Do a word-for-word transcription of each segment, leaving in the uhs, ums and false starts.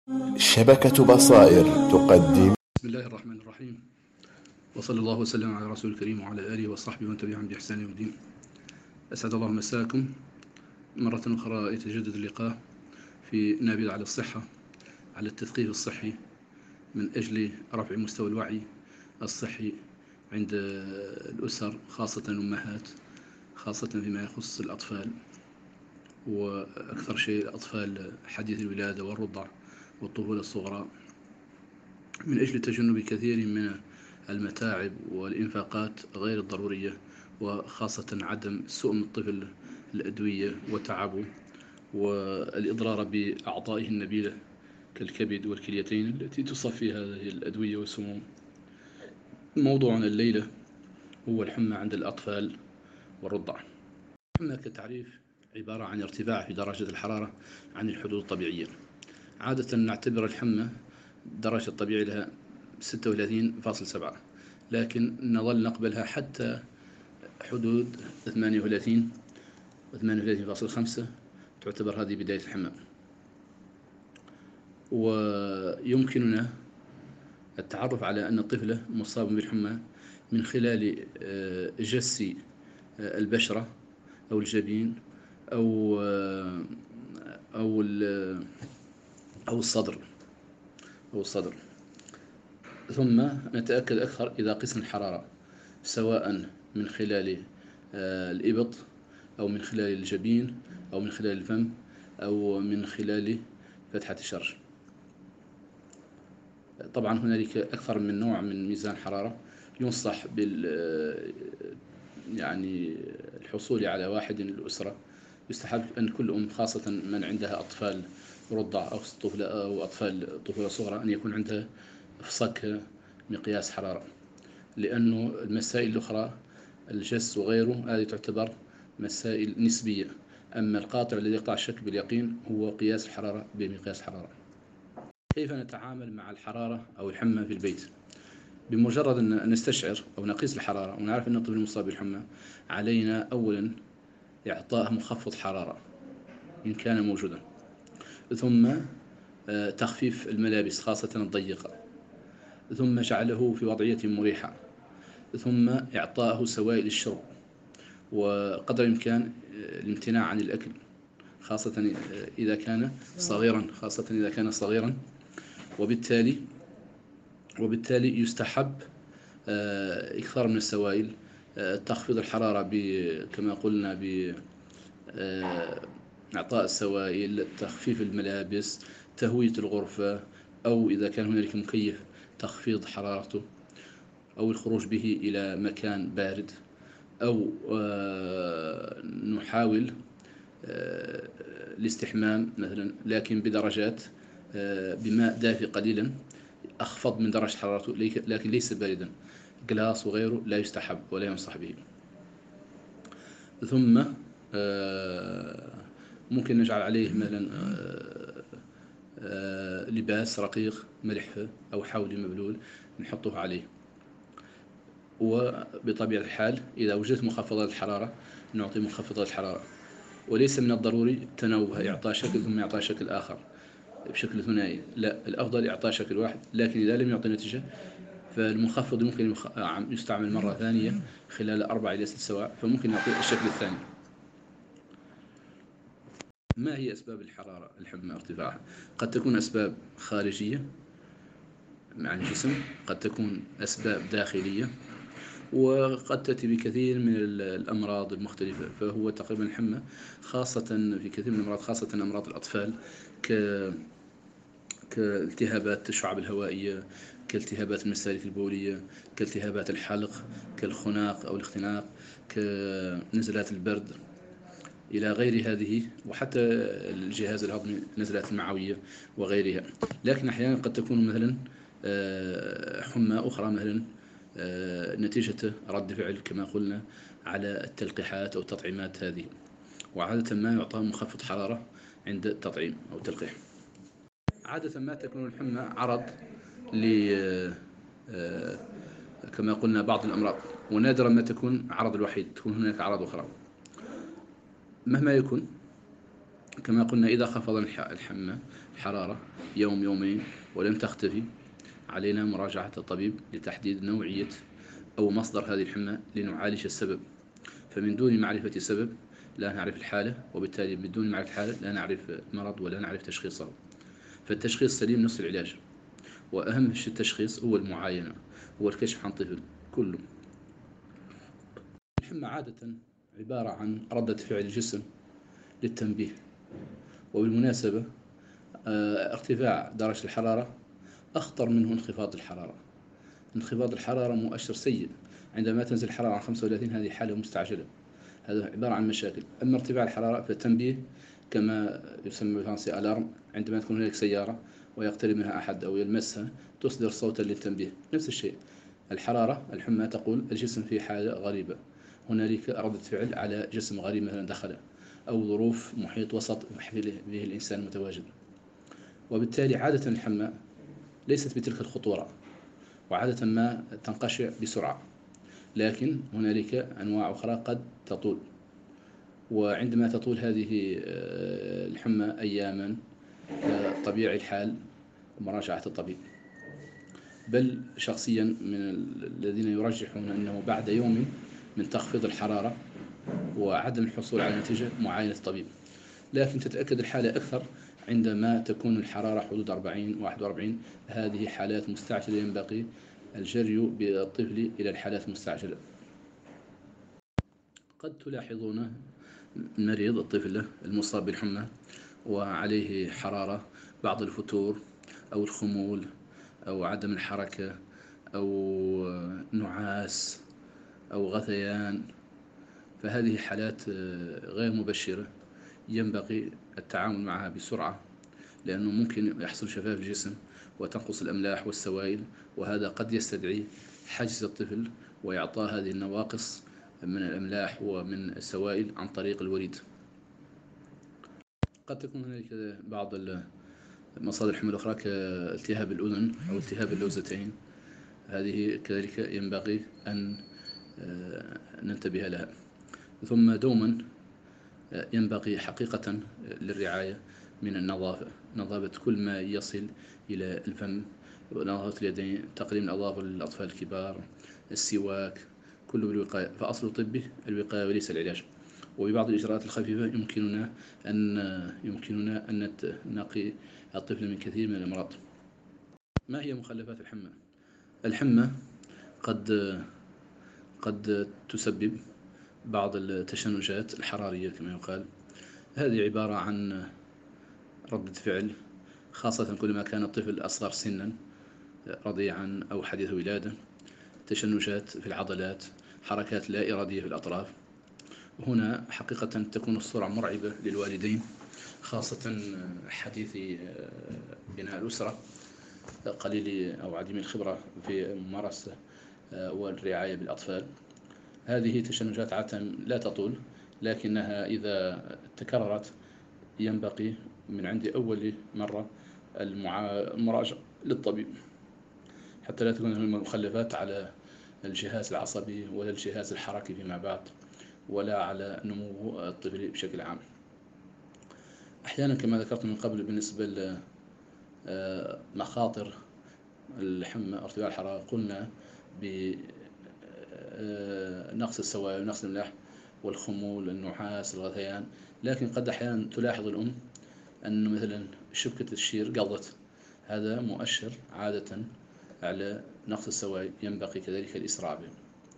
شبكة بصائر تقدم. بسم الله الرحمن الرحيم، وصلى الله وسلم على رسول الكريم وعلى آله وصحبه ومن تبعهم بإحسان يوم الدين. أسعد الله مساكم مرة أخرى. يتجدد اللقاء في نابذة على الصحة، على التثقيف الصحي من أجل رفع مستوى الوعي الصحي عند الأسر، خاصة الأمهات، خاصة فيما يخص الأطفال، وأكثر شيء الأطفال حديث الولادة والرضع والطفولة الصغرى، من أجل تجنب كثير من المتاعب والإنفاقات غير الضرورية، وخاصة عدم سؤم الطفل الأدوية وتعبه والإضرار بأعضائه النبيلة كالكبد والكليتين التي تصفي هذه الأدوية والسموم. موضوعنا الليلة هو الحمى عند الأطفال والرضع. الحمى كتعريف عبارة عن ارتفاع في درجة الحرارة عن الحدود الطبيعية. عادة نعتبر الحمى درجة الطبيعي لها ستة وثلاثين فاصلة سبعة، لكن نظل نقبلها حتى حدود ثمانية وثلاثين وثمانية وثلاثين فاصلة خمسة. تعتبر هذه بداية الحمى، ويمكننا التعرف على أن الطفل مصاب بالحمى من خلال جس البشرة أو الجبين أو أو أو الصدر أو الصدر ثم نتأكد أكثر إذا قسنا الحرارة، سواء من خلال الإبط أو من خلال الجبين أو من خلال الفم أو من خلال فتحة الشرج. طبعا هنالك أكثر من نوع من ميزان حرارة. ينصح بال يعني الحصول على واحد للأسرة. يستحب أن كل أم، خاصة من عندها أطفال رضع أو طفل أو أطفال طفولة صغرى، أن يكون عندها فصك مقياس حرارة، لأنه المسائل الأخرى الجس وغيره هذه تعتبر مسائل نسبية، أما القاطع الذي يقطع الشك باليقين هو قياس الحرارة بمقياس حرارة. كيف نتعامل مع الحرارة أو الحمى في البيت؟ بمجرد أن نستشعر أو نقيس الحرارة ونعرف أن الطفل مصاب بالحمى، علينا أولا إعطاء مخفض حرارة إن كان موجودا، ثم تخفيف الملابس خاصة الضيقة، ثم جعله في وضعية مريحة، ثم إعطاءه سوائل الشرب، وقدر الإمكان الامتناع عن الأكل خاصة إذا كان صغيرا خاصة إذا كان صغيرا وبالتالي وبالتالي يستحب إكثار من السوائل، تخفيض الحرارة كما قلنا بإعطاء السوائل، تخفيف الملابس، تهوية الغرفة، أو إذا كان هنالك مكيف تخفيض حرارته، أو الخروج به إلى مكان بارد، أو نحاول الاستحمام مثلا لكن بدرجات بماء دافئ قليلا أخفض من درجة حرارته، لكن ليس باردا. جلاس وغيره لا يستحب ولا ينصح به. ثم ممكن نجعل عليه مثلا لباس رقيق ملح أو حولي مبلول نحطه عليه. وبطبيعة الحال إذا وجدت مخفضات الحرارة نعطي مخفضات الحرارة، وليس من الضروري تنوع إعطاء شكل ثم إعطاء شكل آخر بشكل ثنائي، لا، الأفضل إعطاء شكل واحد، لكن إذا لم يعطي نتيجة فالمخفض ممكن يستعمل مرة ثانية خلال أربع إلى ست سواع، فممكن نعطي الشكل الثاني. ما هي أسباب الحرارة الحمى ارتفاعها؟ قد تكون أسباب خارجية مع الجسم، قد تكون أسباب داخلية، وقد تأتي بكثير من الأمراض المختلفة. فهو تقريبا الحمى خاصة في كثير من الأمراض، خاصة أمراض الأطفال ك كالتهابات الشعب الهوائية، كالتهابات المسالك البولية، كالتهابات الحلق، كالخناق أو الاختناق، كنزلات البرد إلى غير هذه، وحتى الجهاز الهضمي نزلات المعوية وغيرها. لكن أحيانا قد تكون مثلا حمى أخرى مثلا نتيجة رد فعل كما قلنا على التلقيحات أو التطعيمات هذه، وعادة ما يعطى مخفض حرارة عند التطعيم أو التلقيح. عادة ما تكون الحمى عرض ل كما قلنا بعض الأمراض، ونادرا ما تكون عرض الوحيد، تكون هناك أعراض أخرى. مهما يكن كما قلنا إذا خفض الحمى الحرارة يوم يومين ولم تختفي، علينا مراجعة الطبيب لتحديد نوعية أو مصدر هذه الحمى لنعالج السبب. فمن دون معرفة السبب لا نعرف الحالة، وبالتالي من دون معرفة الحالة لا نعرف المرض ولا نعرف تشخيصه. فالتشخيص السليم نصف العلاج، وأهم شيء التشخيص هو المعاينة، هو الكشف عن طفل كله. الحمى عادة عبارة عن ردة فعل الجسم للتنبيه. وبالمناسبة ارتفاع درجة الحرارة أخطر منه انخفاض الحرارة. انخفاض الحرارة مؤشر سيء، عندما تنزل الحرارة عن خمسة وثلاثين هذه حالة مستعجلة، هذا عبارة عن مشاكل. أما ارتفاع الحرارة فالتنبيه كما يسمى بالفرنسي ألارم، عندما تكون هناك سيارة ويقترب منها أحد أو يلمسها تصدر صوتا للتنبيه. نفس الشيء الحرارة الحمى تقول الجسم في حالة غريبة، هنالك ردة فعل على جسم غريب مثلا دخل، أو ظروف محيط وسط به الإنسان متواجد. وبالتالي عادة الحمى ليست بتلك الخطورة، وعادة ما تنقشع بسرعة، لكن هنالك أنواع أخرى قد تطول. وعندما تطول هذه الحمى أياما طبيعي الحال مراجعة الطبيب. بل شخصيا من الذين يرجحون أنه بعد يوم من تخفيض الحرارة وعدم الحصول على نتيجة معاينة الطبيب. لكن تتأكد الحالة أكثر عندما تكون الحرارة حدود أربعين واحد وأربعين، هذه حالات مستعجلة ينبغي الجري بالطفل إلى الحالات المستعجلة. قد تلاحظون مريض الطفل المصاب بالحمى وعليه حرارة، بعض الفتور أو الخمول أو عدم الحركة أو نعاس أو غثيان، فهذه حالات غير مبشرة ينبغي التعامل معها بسرعة، لأنه ممكن يحصل شفاف الجسم وتنقص الأملاح والسوائل، وهذا قد يستدعي حجز الطفل وإعطاء هذه النواقص من الأملاح ومن السوائل عن طريق الوريد. قد تكون هناك بعض مصادر الحمى الأخرى كالتهاب الأذن أو التهاب اللوزتين، هذه كذلك ينبغي أن ننتبه لها. ثم دوما ينبغي حقيقة للرعاية من النظافة، نظافة كل ما يصل إلى الفم، نظافة اليدين، تقليم الأظافر للأطفال الكبار، السواك، كله بالوقاية. فأصل الطب الوقاية وليس العلاج. وببعض الإجراءات الخفيفة يمكننا أن يمكننا أن نقي الطفل من كثير من الأمراض. ما هي مخلفات الحمى؟ الحمى قد قد تسبب بعض التشنجات الحرارية كما يقال. هذه عبارة عن ردة فعل، خاصة كلما كان الطفل أصغر سنا رضيعا أو حديث ولادة، تشنجات في العضلات، حركات لا إرادية في الأطراف. هنا حقيقة تكون الصورة مرعبة للوالدين، خاصة حديثي بناء الأسرة قليل أو عديم الخبرة في ممارسة والرعاية بالأطفال. هذه تشنجات عادة لا تطول، لكنها إذا تكررت ينبغي من عند أول مرة المراجعة للطبيب، حتى لا تكون المخلفات على الجهاز العصبي ولا الجهاز الحركي فيما بعد، ولا على نمو الطفل بشكل عام. أحيانا كما ذكرت من قبل بالنسبة لمخاطر الحمى ارتفاع الحرارة، قلنا بنقص السوائل ونقص الأملاح والخمول، النعاس، الغثيان. لكن قد أحيانا تلاحظ الأم أن مثلا شبكة الشير قضت، هذا مؤشر عادة على نقص السوائل، ينبغي كذلك الإسراع به.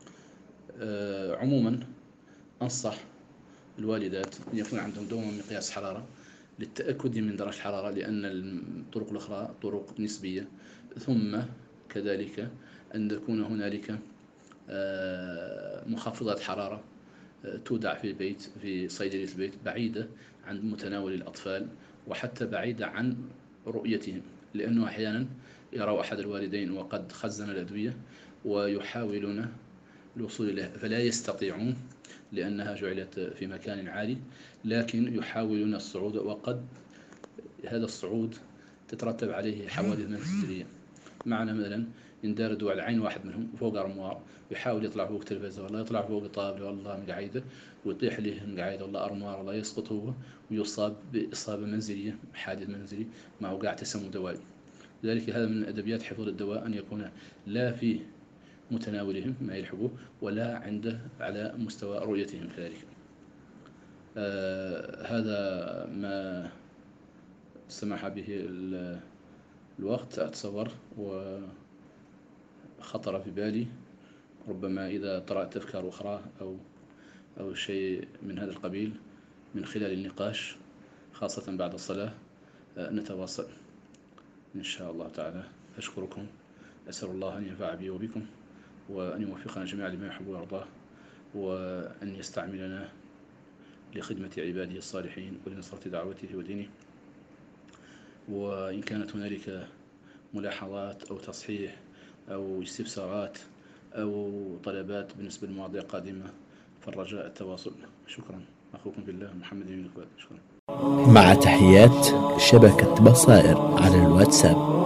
عموما أنصح الوالدات أن يكون عندهم دوما مقياس حرارة للتأكد من درجة الحرارة، لأن الطرق الأخرى طرق نسبية. ثم كذلك أن تكون هنالك مخفضات حرارة تودع في البيت في صيدلية البيت، بعيدة عن متناول الأطفال وحتى بعيدة عن رؤيتهم، لأنه أحيانا يرى أحد الوالدين وقد خزن الأدوية ويحاولون الوصول إليها فلا يستطيعون لأنها جعلت في مكان عالي، لكن يحاولون الصعود، وقد هذا الصعود تترتب عليه حوادث منزلية. معنا مثلا يندار دواء عين واحد منهم فوق أرموار، ويحاول يطلع فوق تلفزة ولا يطلع فوق طابلة والله مقعيدة، ويطيح ليه مقعيدة ولا أرموار ولا يسقط هو ويصاب بإصابة منزلية، حادث منزلي مع وقع تسمم دوائي. لذلك هذا من أدبيات حفظ الدواء أن يكون لا في متناولهم ما يلحقوه ولا عنده على مستوى رؤيتهم كذلك. آه هذا ما سمح به الوقت أتصور وخطر في بالي، ربما إذا طرأت أفكار أخرى أو أو شيء من هذا القبيل من خلال النقاش خاصة بعد الصلاة نتواصل إن شاء الله تعالى. أشكركم، أسأل الله أن ينفع بي وبكم وأن يوفقنا جميعا لما يحب ويرضاه، وأن يستعملنا لخدمة عباده الصالحين ولنصرة دعوته ودينه. وإن كانت هنالك ملاحظات أو تصحيح أو استفسارات أو طلبات بالنسبة لمواضيع قادمة فالرجاء التواصل. شكرا. أخوكم بالله محمد بن الكواد. شكرا. مع تحيات شبكة بصائر على الواتساب.